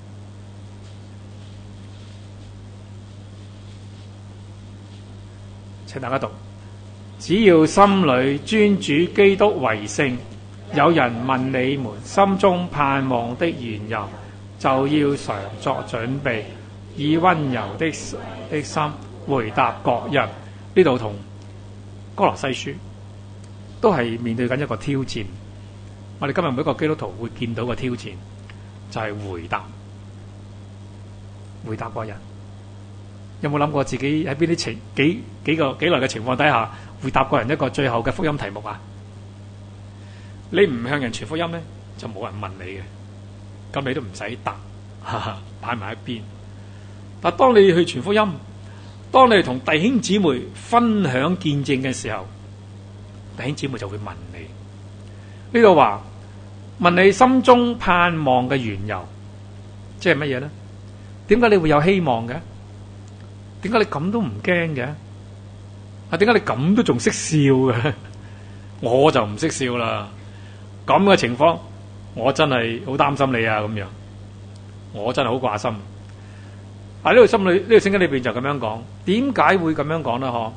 請大家讀。只要心裏尊主基督為聖，有人問你們心中盼望的緣由，就要常作準備，以溫柔的的心回答各人。呢度同歌羅西書都係面對緊一個挑戰。我哋今日每一個基督徒會見到個挑戰，就係、是、回答，回答各人。有冇諗過自己喺邊啲情幾幾個幾耐嘅情況底下回答個人一個最後嘅福音題目啊？你唔向人傳福音咧，就冇人問你嘅，咁你都唔使答，哈哈，擺埋一邊。但當你去傳福音，當你同弟兄姊妹分享見證嘅時候，弟兄姊妹就會問你，呢度話問你心中盼望嘅緣由，即係乜嘢咧？點解你會有希望嘅？點解你咁都唔驚嘅？啊，點解你咁都仲識笑嘅？我就唔識笑啦。咁嘅情況，我真係好擔心你啊！咁樣，我真係好掛心。喺呢度心裏，呢個聖經裏邊就咁樣講。點解會咁樣講咧？嗬，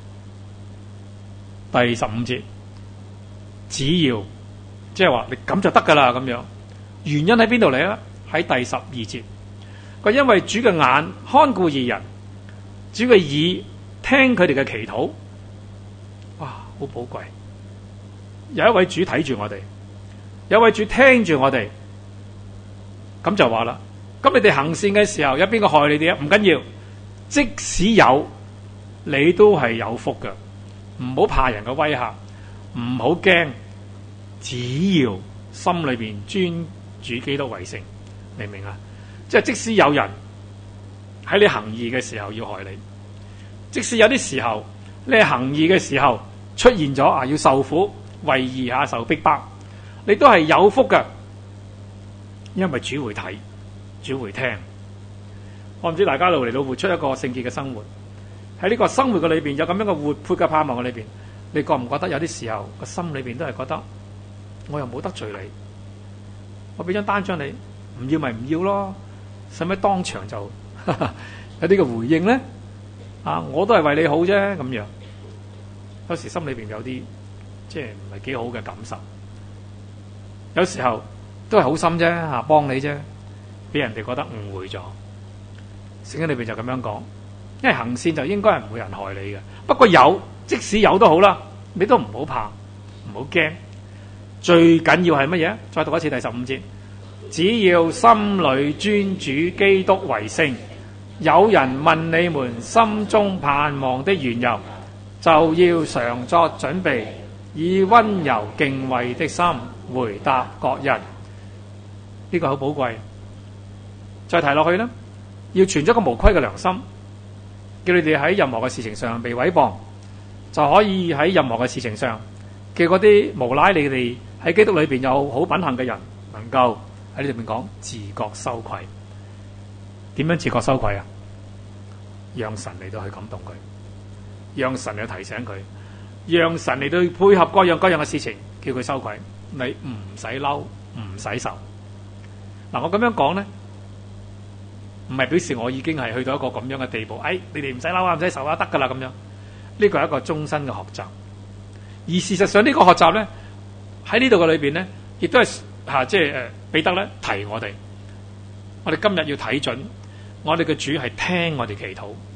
第十五節，只要即係話你咁就得噶啦。咁樣，原因喺邊度嚟咧？喺第十二節，佢因為主嘅眼看顧義人。主嘅耳聽佢哋嘅祈禱，哇，好寶貴！有一位主睇住我哋，有一位主聽住我哋，咁就話啦。咁你哋行善嘅時候，有邊個害你哋啊？唔緊要，即使有，你都係有福嘅。唔好怕人嘅威嚇，唔好驚，只要心裏邊尊主基督為聖，明唔明啊？即係即使有人喺你行義嘅時候要害你，即使有啲時候你行義嘅時候出現咗啊，要受苦為義下受逼迫，你都係有福嘅，因為主會睇，主會聽。我唔知大家路嚟到活出一個聖潔嘅生活，喺呢個生活嘅裏邊有咁樣嘅活潑嘅盼望嘅裏邊，你覺唔覺得有啲時候個心裏邊都係覺得我又冇得罪你，我俾張單張你，唔要咪唔要咯，使咪當場就有啲嘅回應咧？啊，我都係為你好啫，咁樣。有時心裏邊有啲即係唔係幾好嘅感受，有時候都係好心啫，吓幫你啫，俾人哋覺得誤會咗。聖經裏邊就咁樣講，因為行善就應該係唔會人害你嘅。不過有，即使有都好啦，你都唔好怕，唔好驚。最緊要係乜嘢？再讀一次第十五節，只要心裏尊主基督為聖。有人問你們心中盼望的緣由，就要常作準備，以溫柔敬畏的心回答各人。呢個好寶貴。再提落去呢，要存咗個無虧嘅良心，叫你哋喺任何嘅事情上被毀謗，就可以喺任何嘅事情上，叫嗰啲無賴你哋喺基督裏邊有好品行嘅人，能夠喺呢度邊講自覺羞愧。點樣自覺羞愧啊？讓神嚟到去感動佢，讓神嚟提醒佢，讓神嚟到去配合各樣各樣嘅事情，叫佢羞愧。你唔使嬲，唔使愁。嗱，我咁樣講咧，唔係表示我已經係去到一個咁樣嘅地步。哎，你哋唔使嬲啊，唔使愁啊，得噶啦咁樣。呢個係一個終身嘅學習。而事實上呢個學習咧，喺呢度嘅裏邊咧，亦都係吓，即係誒，彼得咧提我哋，我哋今日要睇準。我哋嘅主係聽我哋祈禱，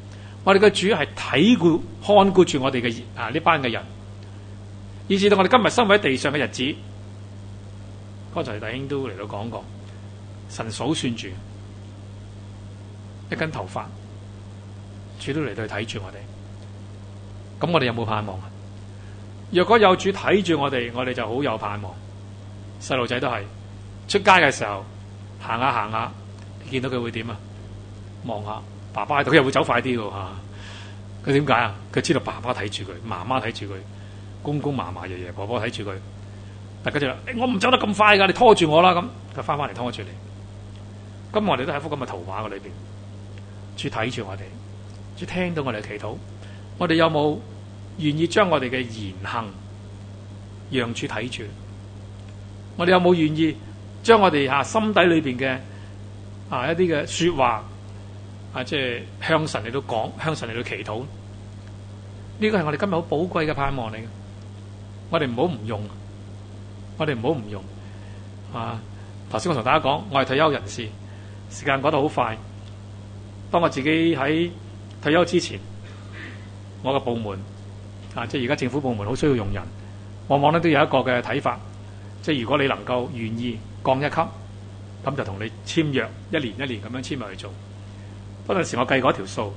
我哋嘅主係睇顧看顧住我哋嘅啊呢班嘅人，以至到我哋今日生活喺地上嘅日子，剛才弟兄都嚟到講過，神數算住一根頭髮，主都嚟到去睇住我哋。咁我哋有冇盼望啊？若果有主睇住我哋，我哋就好有盼望。細路仔都係出街嘅時候行下行下，你見到佢會點啊？望下爸爸喺度，佢又會走快啲嘅吓。佢點解啊？佢知道爸爸睇住佢，媽媽睇住佢，公公嫲嫲爺爺婆婆睇住佢。但佢就話：我唔走得咁快噶，你拖住我啦。咁佢翻翻嚟拖住你。咁我哋都喺幅咁嘅圖畫嘅裏邊，主睇住我哋，主聽到我哋嘅祈禱。我哋有冇願意將我哋嘅言行讓主睇住？我哋有冇願意將我哋吓心底裏邊嘅啊一啲嘅說話啊，即係向神嚟到講，向神嚟到祈禱？呢個係我哋今日好寶貴嘅盼望嚟嘅。我哋唔好唔用，我哋唔好唔用啊！頭先我同大家講，我係退休人士，時間過得好快。當我自己喺退休之前，我嘅部門啊，即係而家政府部門好需要用人，往往咧都有一個嘅睇法，即係如果你能夠願意降一級，咁就同你簽約，一年一年咁樣簽埋去做。嗰陣時我計過一條數，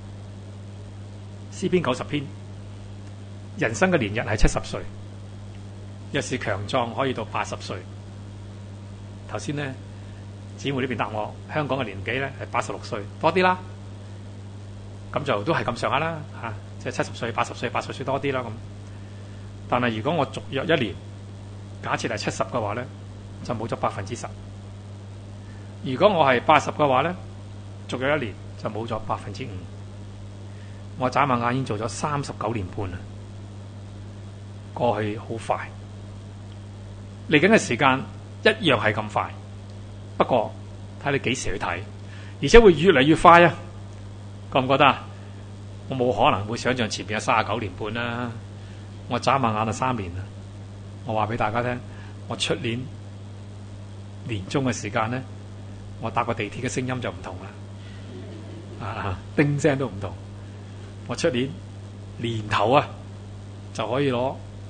詩篇九十篇，人生嘅年日係七十歲，若是強壯可以到八十歲。頭先咧，姊妹呢邊答我，香港嘅年紀咧係八十六歲多啲啦，咁就都係咁上下啦嚇。即係七十歲、八十歲、八十歲多啲啦咁。但係如果我續約一年，假設係七十嘅話咧，就冇咗百分之十。如果我係八十嘅話咧，續約一年就冇咗百分之五。我眨下眼已經做咗三十九年半啦，過去好快。嚟緊嘅時間一樣係咁快，不過睇你幾時去睇，而且會越嚟越快啊！覺唔覺得啊？我冇可能會想象前面有三十九年半啦，我眨下眼就三年啦。我話俾大家聽，我出年年中嘅時間咧，我搭個地鐵嘅聲音就唔同啦，啊，叮聲都唔同。我出年年頭啊，就可以攞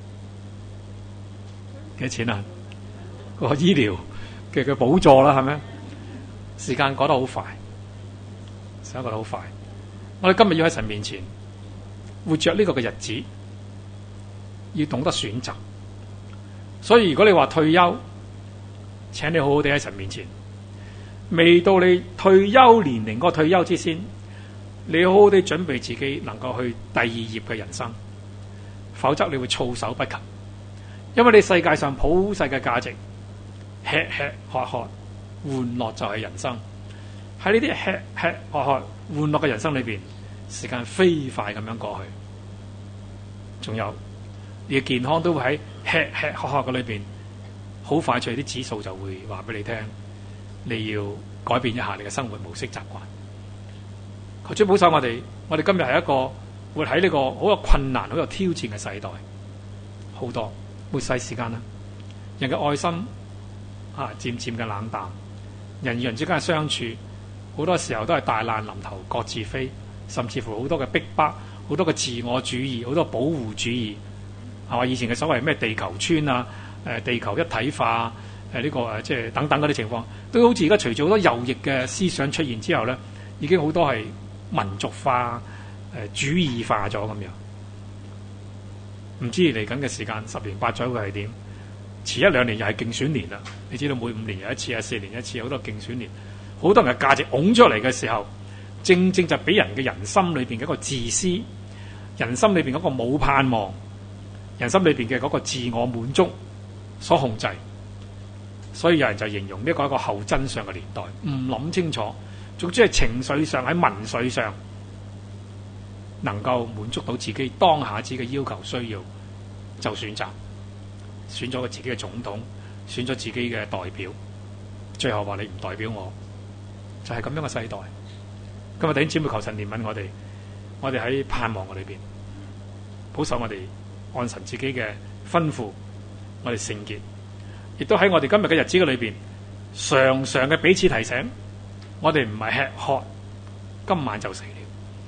幾多錢啊？個醫療嘅嘅補助啦，係咪？時間過得好快，時間過得好快。我哋今日要喺神面前活着呢個嘅日子，要懂得選擇。所以如果你話退休，請你好好地喺神面前，未到你退休年齡嗰個退休之先，你好好地準備自己能夠去第二頁嘅人生，否則你會措手不及。因為你世界上普世嘅價值，吃吃喝喝玩樂就係人生。喺呢啲吃吃喝喝玩樂嘅人生裏邊，時間飛快咁樣過去。仲有你嘅健康都會喺吃吃喝喝嘅裏邊，好快脆啲指數就會話俾你聽，你要改變一下你嘅生活模式習慣。求主保守我哋，我哋今日係一個活喺呢個好有困難、好有挑戰嘅世代，好多末世時間啦，人嘅愛心啊漸漸嘅冷淡，人與人之間嘅相處，好多時候都係大難臨頭各自飛，甚至乎好多嘅逼迫，好多嘅自我主義，好多保護主義，係嘛？以前嘅所謂咩地球村啊，誒地球一體化，誒呢個誒即係等等嗰啲情況，都好似而家隨住好多右翼嘅思想出現之後咧，已經好多係民族化、誒主義化咗咁樣。唔知嚟緊嘅時間十年八載會係點？遲一兩年又係競選年啦。你知道每五年有一次啊，四年一次，好多競選年，好多人嘅價值拱出嚟嘅時候，正正就俾人嘅人心裏邊嘅一個自私，人心裏邊嗰個冇盼望，人心裏邊嘅嗰個自我滿足所控制。所以有人就形容呢個係一個後真相嘅年代，唔諗清楚，總之係情緒上喺民粹上能夠滿足到自己當下自己嘅要求需要，就選擇選咗個自己嘅總統，選咗自己嘅代表，最後話你唔代表我，就係咁樣嘅世代。今日弟兄姊妹求神憐憫我哋，我哋喺盼望嘅裏邊保守我哋按神自己嘅吩咐，我哋聖潔，亦都喺我哋今日嘅日子嘅裏邊，常常嘅彼此提醒，我哋唔係吃喝今晚就死了，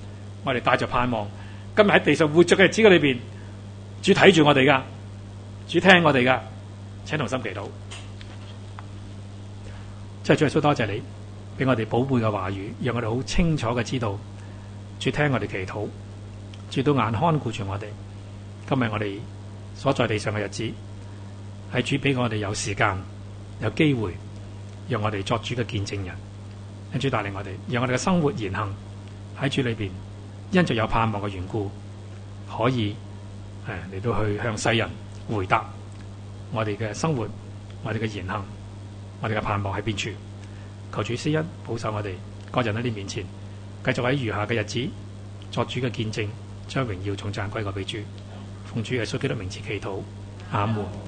我哋帶着盼望，今日喺地上活着嘅日子嘅裏邊，主睇住我哋噶，主聽我哋噶，請同心祈禱。即係主耶穌，多謝你俾我哋寶貝嘅話語，讓我哋好清楚嘅知道，主聽我哋祈禱，主都眼看顧住我哋。今日我哋所在地上嘅日子，係主俾我哋有時間、有機會，讓我哋作主嘅見證人。因主帶領我哋，讓我哋嘅生活言行喺主裏邊，因着有盼望嘅緣故，可以誒嚟到去向世人回答我哋嘅生活、我哋嘅言行、我哋嘅盼望喺邊處。求主施恩保守我哋各人喺你面前，繼續喺餘下嘅日子作主嘅見證，將榮耀頌讚歸過俾主。奉主耶穌基督名字祈禱，阿門。